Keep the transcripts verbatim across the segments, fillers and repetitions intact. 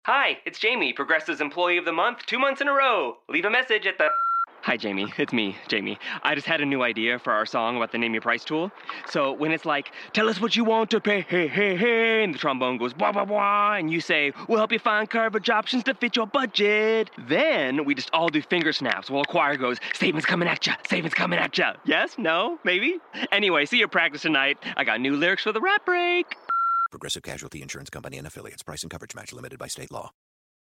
Hi, it's Jamie, Progressive's Employee of the Month, two months in a row. Leave a message at the... Hi, Jamie. It's me, Jamie. I just had a new idea for our song about the Name Your Price tool. So when it's like, tell us what you want to pay, hey, hey, hey, and the trombone goes, blah, blah, blah, and you say, we'll help you find coverage options to fit your budget. Then we just all do finger snaps while a choir goes, savings coming at ya, savings coming at ya. Yes? No? Maybe? Anyway, see you practice tonight. I got new lyrics for the rap break. Progressive Casualty Insurance Company and Affiliates. Price and coverage match limited by state law.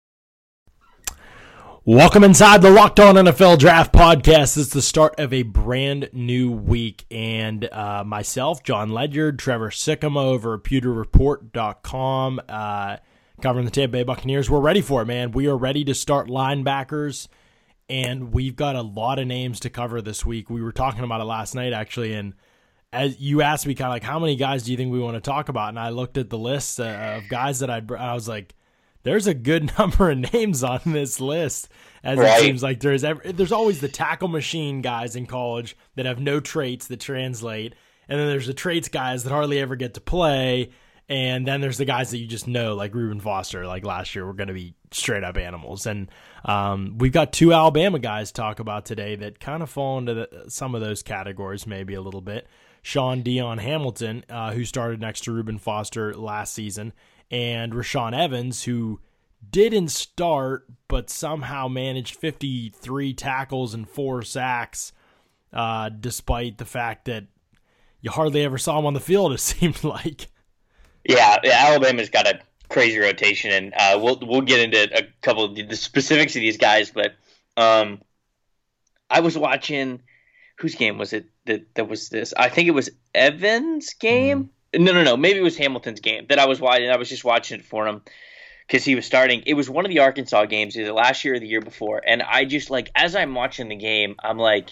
Welcome inside the Locked On N F L Draft Podcast. It's the start of a brand new week, and uh, myself, John Ledyard, Trevor Sikkema over at pewter report dot com, uh, covering the Tampa Bay Buccaneers. We're ready for it, man. We are ready to start linebackers, and we've got a lot of names to cover this week. We were talking about it last night, actually, and as you asked me kind of like, how many guys do you think we want to talk about? And I looked at the list uh, of guys that I'd, I was like, there's a good number of names on this list, as right. It seems like there's every, there's always the tackle machine guys in college that have no traits that translate, and then there's the traits guys that hardly ever get to play, and then there's the guys that you just know, like Reuben Foster, like last year, we're going to be straight up animals. And um, we've got two Alabama guys to talk about today that kind of fall into the, some of those categories maybe a little bit. Shaun Dion Hamilton, uh, who started next to Reuben Foster last season, and Rashaan Evans, who didn't start but somehow managed fifty-three tackles and four sacks, uh, despite the fact that you hardly ever saw him on the field, it seemed like. Yeah, Alabama's got a crazy rotation, and uh, we'll we'll get into a couple of the specifics of these guys, but um, I was watching – whose game was it that, that was this? I think it was Evans' game. Mm. No, no, no. Maybe it was Hamilton's game that I was watching. I was just watching it for him because he was starting. It was one of the Arkansas games, either last year or the year before. And I just like, as I'm watching the game, I'm like,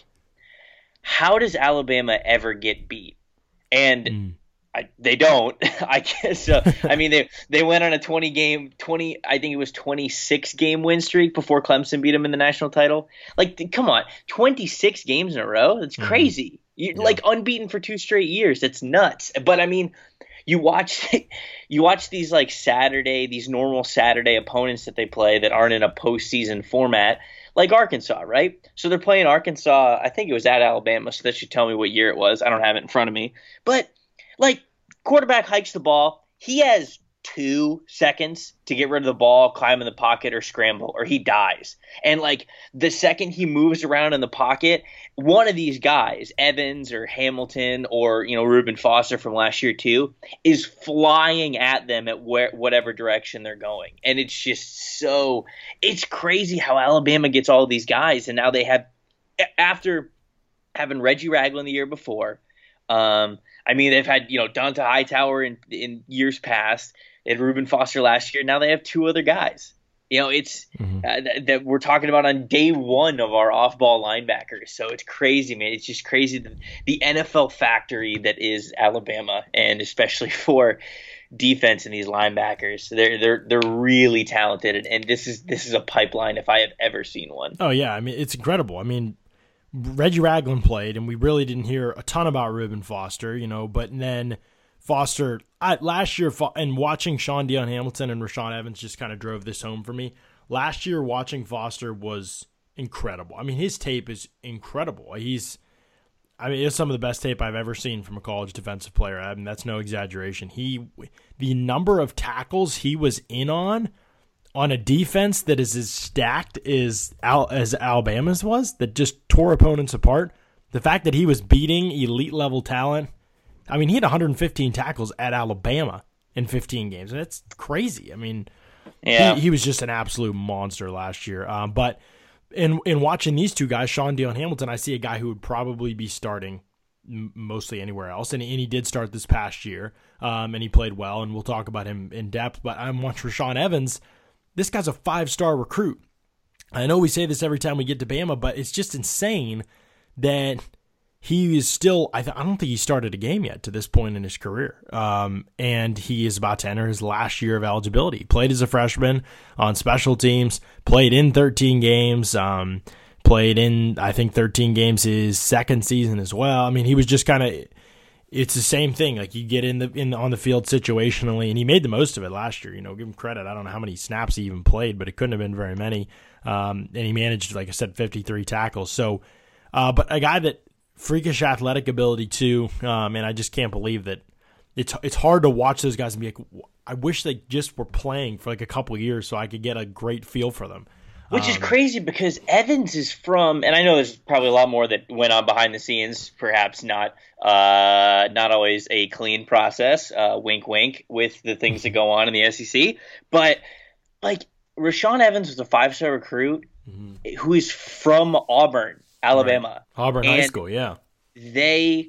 how does Alabama ever get beat? And mm. I, they don't. I guess. So, I mean, they they went on a twenty game, twenty. I think it was twenty-six game win streak before Clemson beat them in the national title. Like, come on, twenty-six games in a row. That's crazy. Mm-hmm. You yeah. like unbeaten for two straight years. That's nuts. But I mean, you watch, you watch these like Saturday, these normal Saturday opponents that they play that aren't in a postseason format, like Arkansas, right? So they're playing Arkansas. I think it was at Alabama. So that should tell me what year it was. I don't have it in front of me, but. Like, quarterback hikes the ball. He has two seconds to get rid of the ball, climb in the pocket, or scramble, or he dies. And, like, the second he moves around in the pocket, one of these guys, Evans or Hamilton or, you know, Reuben Foster from last year too, is flying at them at where, whatever direction they're going. And it's just so – it's crazy how Alabama gets all these guys. And now they have – after having Reggie Ragland the year before – Um, I mean, they've had, you know, Donta Hightower in, in years past. They had Reuben Foster last year. Now they have two other guys. You know, it's mm-hmm. uh, th- that we're talking about on day one of our off-ball linebackers. So it's crazy, man. It's just crazy. The, the N F L factory that is Alabama, and especially for defense and these linebackers, they're they're they're really talented. And, and this is this is a pipeline if I have ever seen one. Oh yeah, I mean it's incredible. I mean. Reggie Ragland played, and we really didn't hear a ton about Reuben Foster, you know, but then Foster, I, last year, and watching Shaun Dion Hamilton and Rashaan Evans just kind of drove this home for me. Last year, watching Foster was incredible. I mean, his tape is incredible. He's, I mean, it's some of the best tape I've ever seen from a college defensive player. I mean, that's no exaggeration. He, the number of tackles he was in on, on a defense that is as stacked as, Al, as Alabama's was, that just tore opponents apart, the fact that he was beating elite-level talent, I mean, he had one hundred fifteen tackles at Alabama in fifteen games, and that's crazy. I mean, yeah. he, he was just an absolute monster last year. Um, but in in watching these two guys, Shaun Dion Hamilton, I see a guy who would probably be starting m- mostly anywhere else, and, and he did start this past year, um, and he played well, and we'll talk about him in depth. But I'm watching Rashaan Evans. This guy's a five-star recruit. I know we say this every time we get to Bama, but it's just insane that he is still, I, th- I don't think he started a game yet to this point in his career. Um, and he is about to enter his last year of eligibility. He played as a freshman on special teams, played in thirteen games, um, played in, I think, thirteen games his second season as well. I mean, he was just kind of, it's the same thing. Like you get in the in the, on the field situationally, and he made the most of it last year. You know, give him credit. I don't know how many snaps he even played, but it couldn't have been very many. Um, and he managed, like I said, fifty-three tackles. So, uh, but a guy that freakish athletic ability too. Um, and I just can't believe that it's it's hard to watch those guys and be like, I wish they just were playing for like a couple of years so I could get a great feel for them. Which is Um, crazy because Evans is from, and I know there's probably a lot more that went on behind the scenes, perhaps not uh, not always a clean process, uh, wink, wink, with the things that go on in the S E C. But, like, Rashaan Evans was a five-star recruit mm-hmm. who is from Auburn, Alabama. Right. Auburn and High School, yeah. They,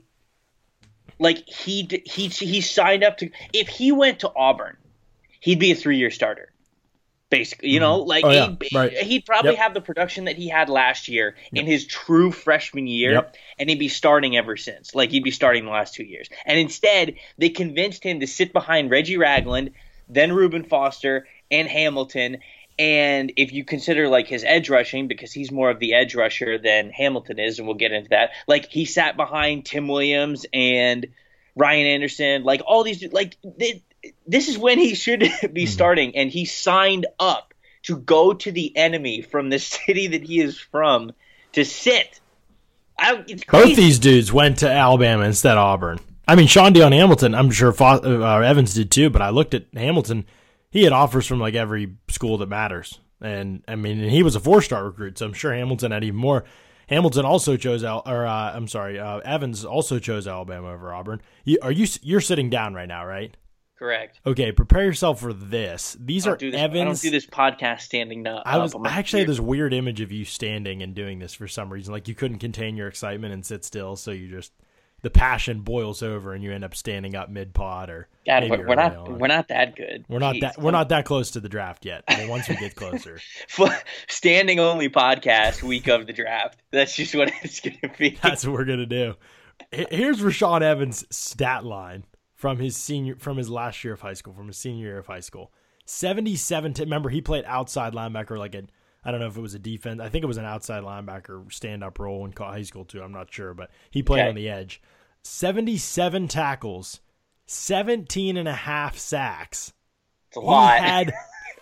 like, he, he, he signed up to, if he went to Auburn, he'd be a three-year starter. Basically, you know, like Oh, yeah. he'd, Right. he'd probably Yep. have the production that he had last year in his true freshman year, Yep. and he'd be starting ever since. Like he'd be starting the last two years. And instead, they convinced him to sit behind Reggie Ragland, then Reuben Foster, and Hamilton. And if you consider like his edge rushing, because he's more of the edge rusher than Hamilton is, and we'll get into that. Like he sat behind Tim Williams and Ryan Anderson, like all these, like they, this is when he should be starting, and he signed up to go to the enemy from the city that he is from to sit. I, it's crazy. Both these dudes went to Alabama instead of Auburn. I mean, Sean Dion Hamilton, I'm sure Fo- uh, Evans did too, but I looked at Hamilton. He had offers from like every school that matters. And I mean, and he was a four-star recruit, so I'm sure Hamilton had even more. Hamilton also chose, Al- or uh, I'm sorry, uh, Evans also chose Alabama over Auburn. You, are you? You're sitting down right now, right? Correct. Okay, prepare yourself for this. These I are don't do this, Evans. I don't do this podcast standing up. I was I'm I actually here. had this weird image of you standing and doing this for some reason. Like you couldn't contain your excitement and sit still, so you just the passion boils over and you end up standing up mid pod or God, maybe we're, we're early not on. we're not that good. We're not Jeez, that we're not that close to the draft yet. I mean, once we get closer, standing only podcast week of the draft. That's just what it's gonna be. that's what we're gonna do. H- Here's Rashaan Evans' stat line from his senior from his last year of high school, from his senior year of high school. seventy-seven. To, remember, he played outside linebacker, like a I don't know if it was a defense. I think it was an outside linebacker stand up role in high school too. I'm not sure, but he played Okay. on the edge. seventy-seven tackles, seventeen and a half sacks. It's a lot. He had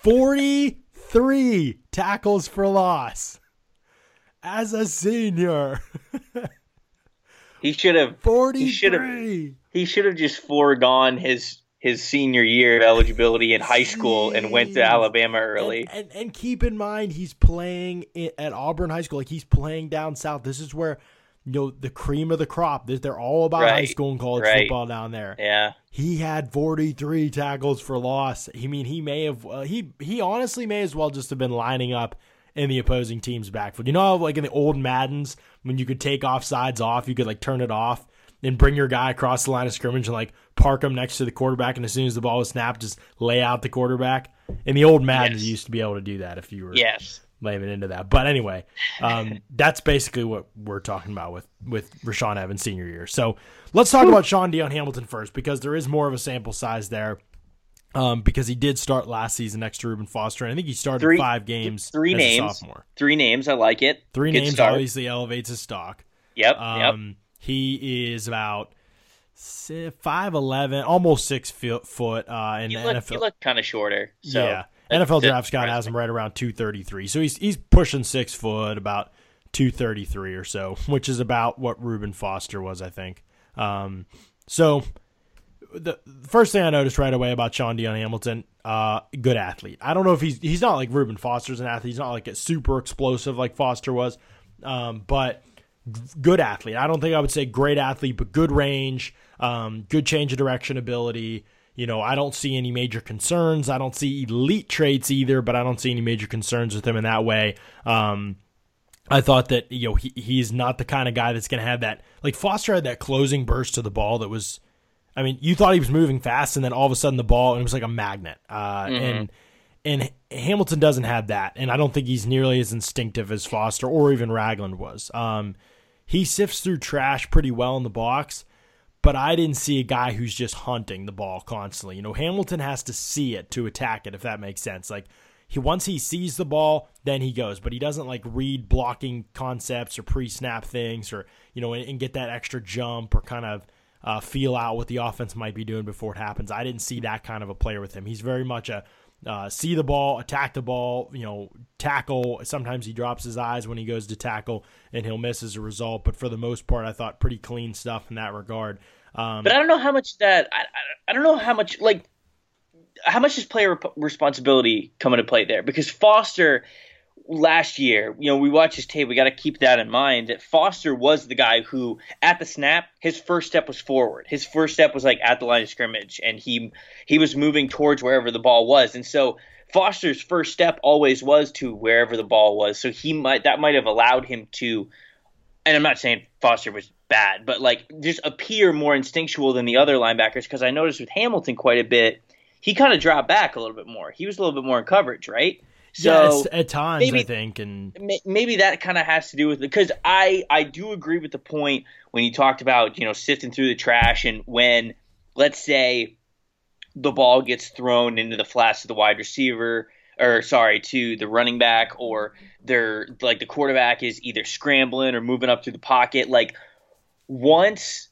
forty-three tackles for loss as a senior. He should have. forty-three. He should have. He should have just foregone his his senior year of eligibility in high school and went to Jeez. Alabama early. And, and, and keep in mind, he's playing i- at Auburn High School. Like he's playing down south. This is where, you know, the cream of the crop. They're- They're all about high Right. school and college Right. football down there. Yeah. He had forty-three tackles for loss. I mean, he may have. Uh, he he honestly may as well just have been lining up in the opposing team's backfield. You know how like in the old Maddens when you could take off sides off, you could like turn it off and bring your guy across the line of scrimmage and like park him next to the quarterback, and as soon as the ball was snapped, just lay out the quarterback. In the old Maddens, Yes. you used to be able to do that if you were Yes. laying into that. But anyway, um, that's basically what we're talking about with with Rashaan Evans senior year. So let's talk about Sean Dion Hamilton first, because there is more of a sample size there. Um, because he did start last season next to Reuben Foster, and I think he started Three- five games Three as names. a sophomore. Three names. I like it. Three Good names start. obviously elevates his stock. Yep. Um, yep. He is about five eleven, almost six foot, foot uh, in You the look, N F L. you look kind of shorter. So yeah, N F L that's Draft Scout has impressive. him right around two thirty-three. So he's he's pushing six foot, about two thirty-three or so, which is about what Reuben Foster was, I think. Um, so the, the first thing I noticed right away about Sean Dion Hamilton, uh, good athlete. I don't know if he's he's not like Reuben Foster's an athlete. He's not like a super explosive like Foster was, um, but g- good athlete. I don't think I would say great athlete, but good range, um, good change of direction ability. You know, I don't see any major concerns. I don't see elite traits either, but I don't see any major concerns with him in that way. Um, I thought that, you know, he he's not the kind of guy that's going to have that. Like Foster had that closing burst to the ball that was, I mean, you thought he was moving fast, and then all of a sudden the ball, and it was like a magnet. Uh, Mm-hmm. And and Hamilton doesn't have that, and I don't think he's nearly as instinctive as Foster or even Ragland was. Um, he sifts through trash pretty well in the box, but I didn't see a guy who's just hunting the ball constantly. You know, Hamilton has to see it to attack it, if that makes sense. Like, he once he sees the ball, then he goes, but he doesn't like read blocking concepts or pre-snap things, or you know, and, and get that extra jump or kind of uh, feel out what the offense might be doing before it happens. I didn't see that kind of a player with him. He's very much a uh, see the ball, attack the ball, you know, tackle. Sometimes he drops his eyes when he goes to tackle, and he'll miss as a result. But for the most part, I thought pretty clean stuff in that regard. Um, but I don't know how much that I, I don't know how much like how much does player rep- responsibility come into play there? Because Foster last year, you know, we watch his tape. We got to keep that in mind. That Foster was the guy who, at the snap, his first step was forward. His first step was like at the line of scrimmage, and he he was moving towards wherever the ball was. And so Foster's first step always was to wherever the ball was. So he might that might have allowed him to. And I'm not saying Foster was bad, but like just appear more instinctual than the other linebackers. Because I noticed with Hamilton quite a bit, he kind of dropped back a little bit more. He was a little bit more in coverage, right? So yeah, at times, maybe, I think, and maybe that kind of has to do with it, because I, I do agree with the point when you talked about, you know, sifting through the trash, and when, let's say, the ball gets thrown into the flats of the wide receiver, or sorry, to the running back, or they're like the quarterback is either scrambling or moving up through the pocket. Like once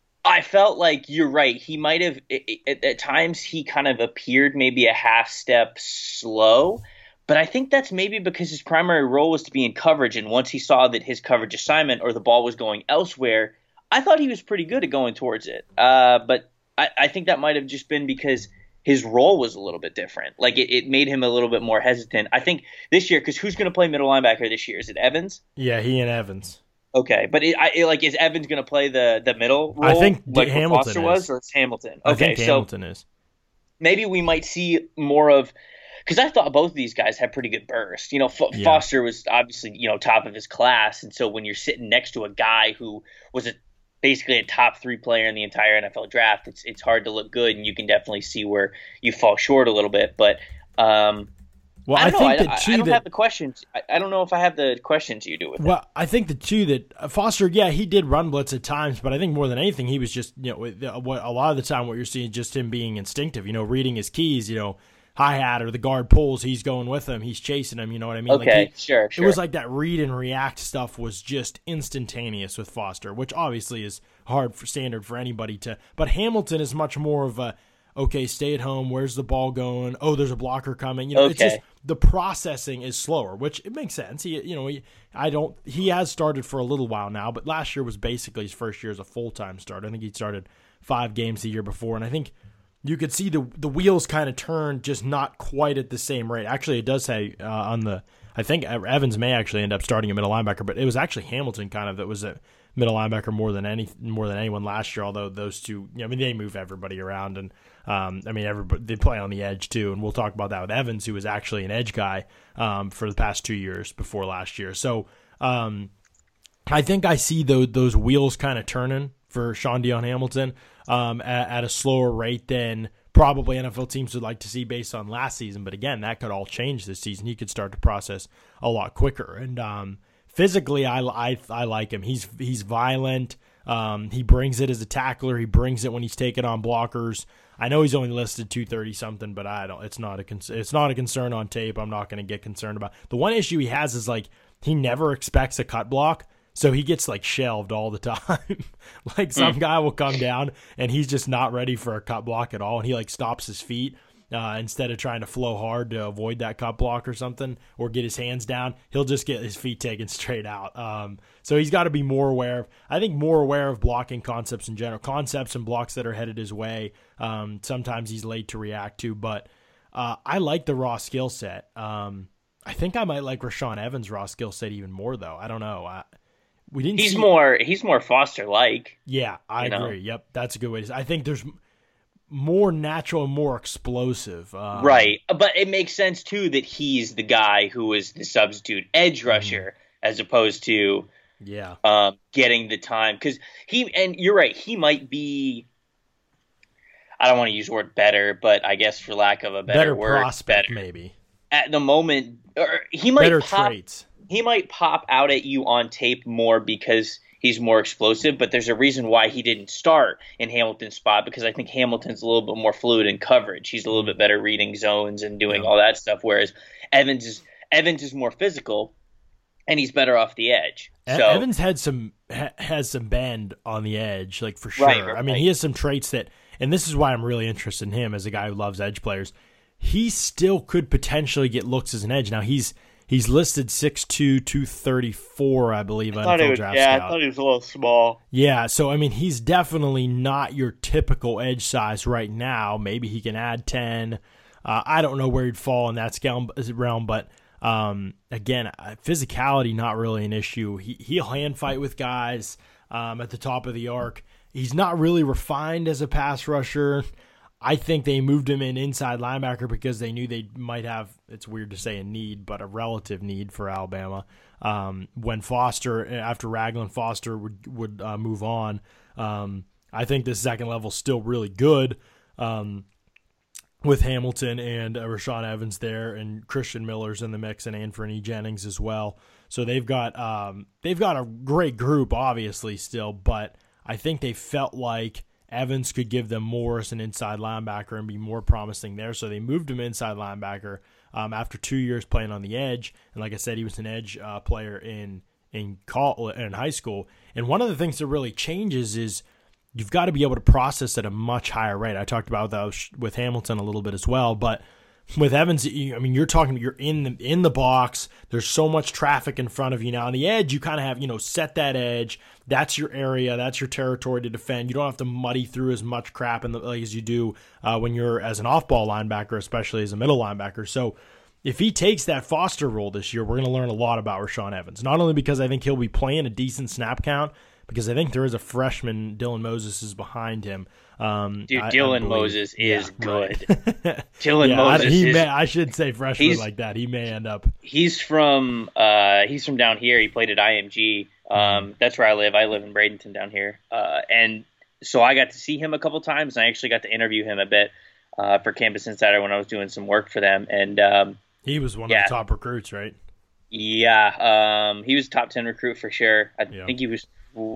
I felt like you're right, he might have at, at times he kind of appeared maybe a half step slow. But I think that's maybe because his primary role was to be in coverage, and once he saw that his coverage assignment or the ball was going elsewhere, I thought he was pretty good at going towards it. Uh, but I, I think that might have just been because his role was a little bit different. Like it, it made him a little bit more hesitant. I think this year, because who's going to play middle linebacker this year? Is it Evans? Yeah, he and Evans. Okay, but it, I, it, like, is Evans going to play the, the middle role? I think like Hamilton Foster is. was, or it's Hamilton? Okay, I think so Hamilton is. Maybe we might see more of. Because I thought both of these guys had pretty good burst. You know, F- yeah. Foster was obviously, you know, top of his class. And so when you're sitting next to a guy who was a, basically a top three player in the entire N F L draft, it's it's hard to look good. And you can definitely see where you fall short a little bit. But um, well, I, I don't think know. that I, too I don't that, have the questions. I, I don't know if I have the questions you do with well, it. I think the two that Foster, yeah, he did run blitz at times, but I think more than anything, he was just, you know, what a lot of the time what you're seeing is just him being instinctive, you know, reading his keys, you know, hi-hat or the guard pulls, he's going with him, he's chasing him, you know what I mean? Okay, like he, sure, sure. It was like that read and react stuff was just instantaneous with Foster, which obviously is hard for standard for anybody to, but Hamilton is much more of a, okay, stay at home, where's the ball going? Oh, there's a blocker coming. You know, okay. It's just the processing is slower, which it makes sense. He, you know, he, I don't, he has started for a little while now, but last year was basically his first year as a full-time starter. I think he started five games the year before, and I think you could see the the wheels kind of turn, just not quite at the same rate. Actually, it does say uh, on the, I think Evans may actually end up starting a middle linebacker, but it was actually Hamilton kind of that was a middle linebacker more than any more than anyone last year. Although those two, you know, I mean, they move everybody around, and um, I mean, everybody they play on the edge too, and we'll talk about that with Evans, who was actually an edge guy um, for the past two years before last year. So um, I think I see those those wheels kind of turning for Sean Dion Hamilton um, at, at a slower rate than probably N F L teams would like to see based on last season. But again, that could all change this season. He could start to process a lot quicker. And um, physically, I, I, I like him. He's he's violent. Um, he brings it as a tackler. He brings it when he's taking on blockers. I know he's only listed two thirty something, but I don't. It's not a con- it's not a concern on tape. I'm not going to get concerned about. The one issue he has is like he never expects a cut block. So he gets like shelved all the time. Like some guy will come down and he's just not ready for a cut block at all. And he like stops his feet uh, instead of trying to flow hard to avoid that cut block or something or get his hands down. He'll just get his feet taken straight out. Um, so he's got to be more aware of, I think more aware of blocking concepts in general, concepts and blocks that are headed his way. Um, sometimes he's late to react to, but uh, I like the raw skill set. Um, I think I might like Rashaan Evans' raw skill set even more though. I don't know. I, We didn't he's see... more he's more Foster like. Yeah, I agree. Know? Yep, that's a good way to say. I think there's more natural and more explosive. Um, right, but it makes sense too that he's the guy who is the substitute edge rusher mm-hmm. as opposed to yeah um, getting the time because he and you're right. He might be. I don't want to use the word better, but I guess for lack of a better, better word, prospect better maybe at the moment. Or he might better pop, traits. He might pop out at you on tape more because he's more explosive, but there's a reason why he didn't start in Hamilton's spot because I think Hamilton's a little bit more fluid in coverage. He's a little bit better reading zones and doing yeah. all that stuff, whereas Evans is Evans is more physical. and he's better off the edge. E- So Evans had some ha- has some bend on the edge, like for sure. Right, right, I mean, right. he has some traits that, and this is why I'm really interested in him as a guy who loves edge players. He still could potentially get looks as an edge. Now he's he's listed six two, two thirty-four, I believe, on I thought N F L he was, Draft yeah, Scout. I thought he was a little small. Yeah, so I mean, he's definitely not your typical edge size right now. Maybe he can add ten. Uh, I don't know where he'd fall in that scale realm, but um, again, uh, physicality not really an issue. He he'll hand fight with guys um, at the top of the arc. He's not really refined as a pass rusher. I think they moved him in inside linebacker because they knew they might have, it's weird to say a need, but a relative need for Alabama. Um, when Foster, after Ragland Foster would, would uh, move on, um, I think the second level is still really good um, with Hamilton and uh, Rashaan Evans there, and Christian Miller's in the mix, and Anthony Jennings as well. So they've got um, they've got a great group, obviously, still, but I think they felt like Evans could give them more as an inside linebacker and be more promising there. So they moved him inside linebacker um, after two years playing on the edge. And like I said, he was an edge uh, player in in, call, in high school. And one of the things that really changes is you've got to be able to process at a much higher rate. I talked about that with Hamilton a little bit as well, but with Evans, I mean, you're talking, you're in the in the box. There's so much traffic in front of you now. On the edge, you kind of have, you know, set that edge. That's your area. That's your territory to defend. You don't have to muddy through as much crap in the, like, as you do uh, when you're as an off-ball linebacker, especially as a middle linebacker. So if he takes that Foster role this year, we're going to learn a lot about Rashaan Evans. Not only because I think he'll be playing a decent snap count, because I think there is a freshman, Dylan Moses, is behind him. Um, Dude, I, Dylan I Moses is yeah, good. Right. Dylan yeah, Moses I, he is. may, I should say freshman he's- like that. He may end up. He's from uh, he's from down here. He played at I M G. Um, that's where I live. I live in Bradenton down here, uh, and so I got to see him a couple times, and I actually got to interview him a bit uh, for Campus Insider when I was doing some work for them. And um, He was one yeah. of the top recruits, right? yeah, um, he was a top ten recruit for sure. I Yeah. think he was.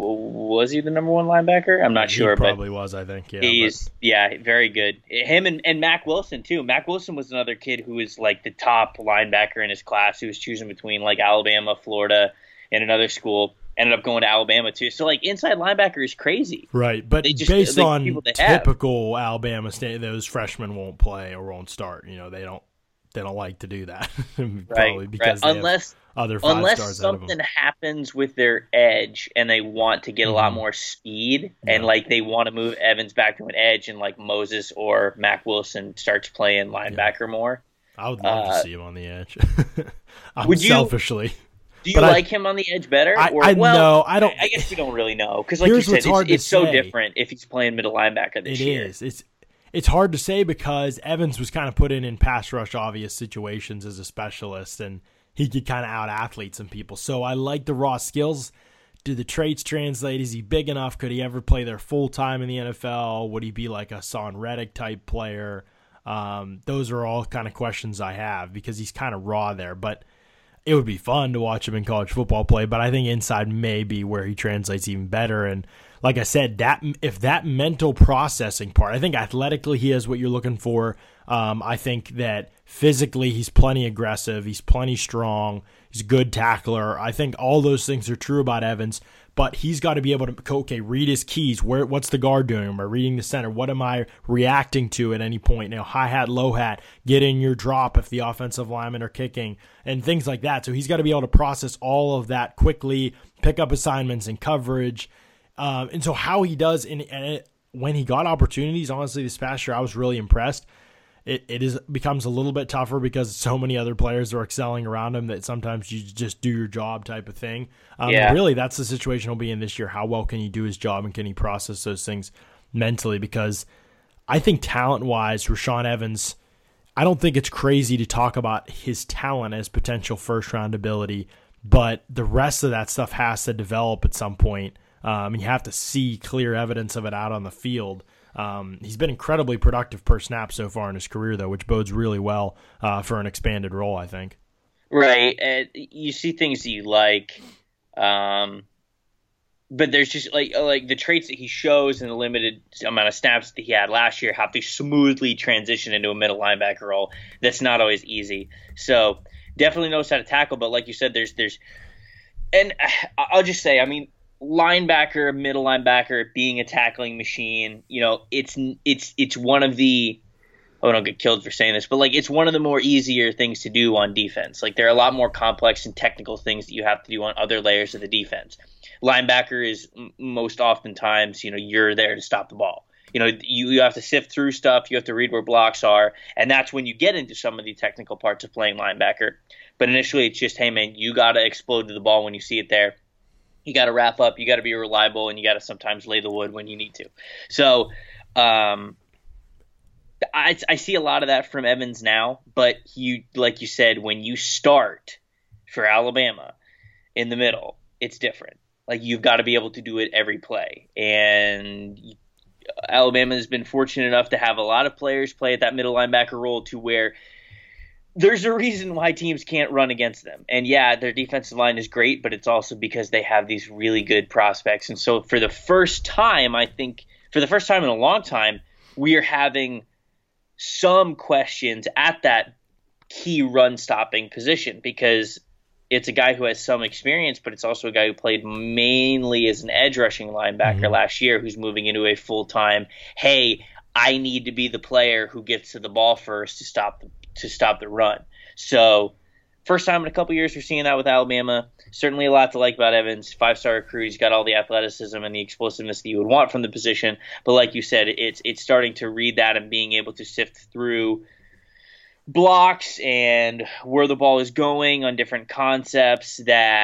Was he the number one linebacker? I'm not he sure, but probably was. I think. Yeah, he's yeah, very good. Him and, and Mac Wilson too. Mac Wilson was another kid who was like the top linebacker in his class. He was choosing between like Alabama, Florida, and another school. Ended up going to Alabama too. So like inside linebacker is crazy. but, right. But They just- based like, on people they have. typical Alabama state, those freshmen won't play or won't start. You know, they don't. They don't like to do that. Probably Right, because right. they Unless have other five unless stars out of something them. happens with their edge and they want to get a lot Mhm. more speed and Yeah. like they want to move Evans back to an edge and like Moses or Mac Wilson starts playing linebacker more. I would love uh, to see him on the edge. I'm Would you- selfishly. Do you But I- like him on the edge better? I- or, I well, know, I don't- I guess we don't really know because, like you Here's said, what's it's, hard to it's so say. different if he's playing middle linebacker this It year. is. It's it's hard to say because Evans was kind of put in in pass rush obvious situations as a specialist, and he could kind of out athlete some people. So I like the raw skills. Do the traits translate? Is he big enough? Could he ever play there full time in the N F L? Would he be like a Son Reddick type player? Um, those are all kind of questions I have because he's kind of raw there, but it would be fun to watch him in college football play, but I think inside may be where he translates even better. And like I said, that if that mental processing part, I think athletically he has what you're looking for. Um, I think that physically he's plenty aggressive. He's plenty strong. He's a good tackler. I think all those things are true about Evans, but he's got to be able to, okay, read his keys. Where, what's the guard doing? Am I reading the center? What am I reacting to at any point? You know, high hat, low hat, get in your drop if the offensive linemen are kicking and things like that. So he's got to be able to process all of that quickly, pick up assignments and coverage. Um, and so how he does in, and it, when he got opportunities, honestly, this past year, I was really impressed. It it is becomes a little bit tougher because so many other players are excelling around him that sometimes you just do your job type of thing. Um, Yeah. Really, that's the situation he'll be in this year. How well can he do his job and can he process those things mentally? Because I think talent-wise, Rashaan Evans, I don't think it's crazy to talk about his talent as potential first-round ability, but the rest of that stuff has to develop at some point. Um, and you have to see clear evidence of it out on the field. Um, he's been incredibly productive per snap so far in his career, though, which bodes really well uh, for an expanded role, I think. Right. And you see things that you like, um, but there's just like like the traits that he shows in the limited amount of snaps that he had last year have to smoothly transition into a middle linebacker role. That's not always easy. So definitely knows how to tackle, but like you said, there's there's and I'll just say, I mean, linebacker, middle linebacker, being a tackling machine, you know, it's it's it's one of the oh, I don't get killed for saying this, but like it's one of the more easier things to do on defense. Like there are a lot more complex and technical things that you have to do on other layers of the defense. Linebacker is m- most oftentimes, you know, you're there to stop the ball. You know, you, you have to sift through stuff. You have to read where blocks are. And that's when you get into some of the technical parts of playing linebacker. But initially it's just, hey, man, you got to explode to the ball when you see it there. You got to wrap up. You got to be reliable, and you got to sometimes lay the wood when you need to. So um, I, I see a lot of that from Evans now. But you, like you said, when you start for Alabama in the middle, it's different. Like you've got to be able to do it every play. And Alabama has been fortunate enough to have a lot of players play at that middle linebacker role to where there's a reason why teams can't run against them. And yeah, their defensive line is great, but it's also because they have these really good prospects. And so for the first time, I think for the first time in a long time, we are having some questions at that key run stopping position because it's a guy who has some experience, but it's also a guy who played mainly as an edge rushing linebacker mm-hmm. last year who's moving into a full-time, hey, I need to be the player who gets to the ball first to stop the to stop the run. So first time in a couple years we're seeing that with Alabama. Certainly a lot to like about Evans. Five-star recruit. He's got all the athleticism and the explosiveness that you would want from the position. But like you said, it's it's starting to read that and being able to sift through blocks and where the ball is going on different concepts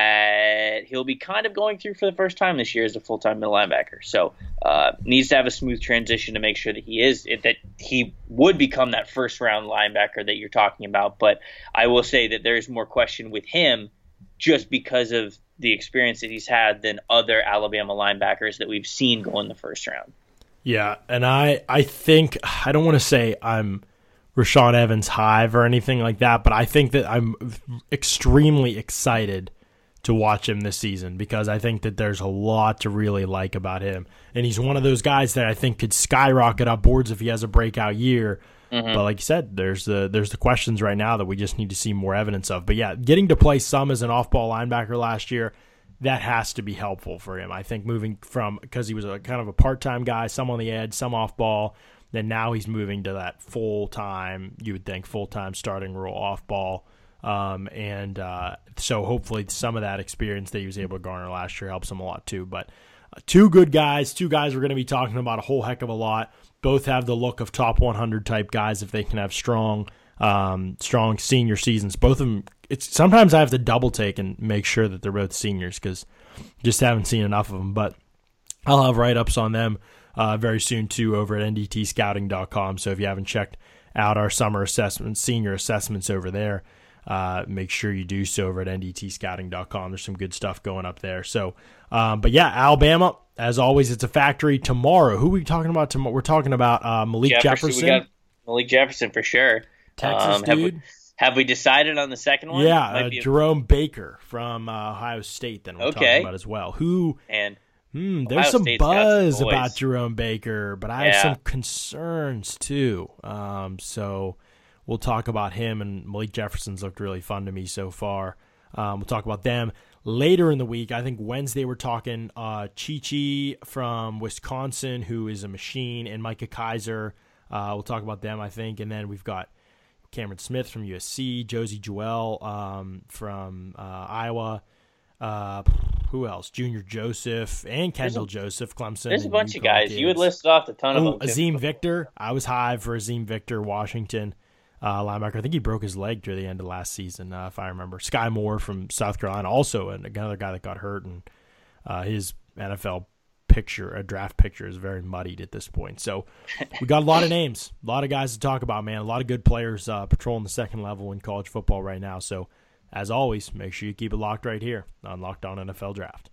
that he'll be kind of going through for the first time this year as a full-time middle linebacker. So uh, needs to have a smooth transition to make sure that he is that he would become that first-round linebacker that you're talking about. But I will say that there's more question with him just because of the experience that he's had than other Alabama linebackers that we've seen go in the first round. Yeah, and I I think I don't want to say I'm Rashaan Evans hive or anything like that, but I think that I'm extremely excited to watch him this season because I think that there's a lot to really like about him. And he's one of those guys that I think could skyrocket up boards if he has a breakout year. Mm-hmm. But like you said, there's the there's the questions right now that we just need to see more evidence of. But yeah, getting to play some as an off-ball linebacker last year, that has to be helpful for him. I think moving from, because he was a kind of a part-time guy, some on the edge, some off-ball, then now he's moving to that full-time, you would think, full-time starting role off-ball. Um, and uh, so hopefully some of that experience that he was able to garner last year helps him a lot too. But uh, two good guys, two guys we're going to be talking about a whole heck of a lot. Both have the look of top one hundred type guys if they can have strong um, strong senior seasons. Both of them, it's sometimes I have to double take and make sure that they're both seniors because just haven't seen enough of them. But I'll have write-ups on them Uh, very soon, too, over at N D T scouting dot com. So if you haven't checked out our summer assessments, senior assessments over there, uh, make sure you do so over at N D T scouting dot com. There's some good stuff going up there. So, um, but yeah, Alabama, as always, it's a factory tomorrow. Who are we talking about tomorrow? We're talking about uh, Malik Jefferson. Jefferson. We got Malik Jefferson for sure. Texas um, dude. Have we, have we decided on the second one? Yeah, uh, Jerome Baker from uh, Ohio State that we're okay. talking about as well. Who and Hmm, there's Ohio some State's buzz some about Jerome Baker, but I yeah. have some concerns too. Um, so we'll talk about him, and Malik Jefferson's looked really fun to me so far. Um, we'll talk about them later in the week. I think Wednesday we're talking uh, Chi-Chi from Wisconsin, who is a machine, and Micah Kaiser. Uh, we'll talk about them, I think. And then we've got Cameron Smith from U S C, Josie Joel um, from uh, Iowa. Uh, who else? Junior Joseph and Kendall a, Joseph, Clemson. There's a bunch UConn of guys. kids. You had listed off a ton oh, of them. Azeem Victor. I was high for Azeem Victor, Washington uh, linebacker. I think he broke his leg near the end of last season, uh, if I remember. Sky Moore from South Carolina, also another guy that got hurt, and uh, his N F L picture, a draft picture, is very muddied at this point. So we got a lot of names, a lot of guys to talk about, man. A lot of good players uh, patrolling the second level in college football right now. So as always, make sure you keep it locked right here on Locked On N F L Draft.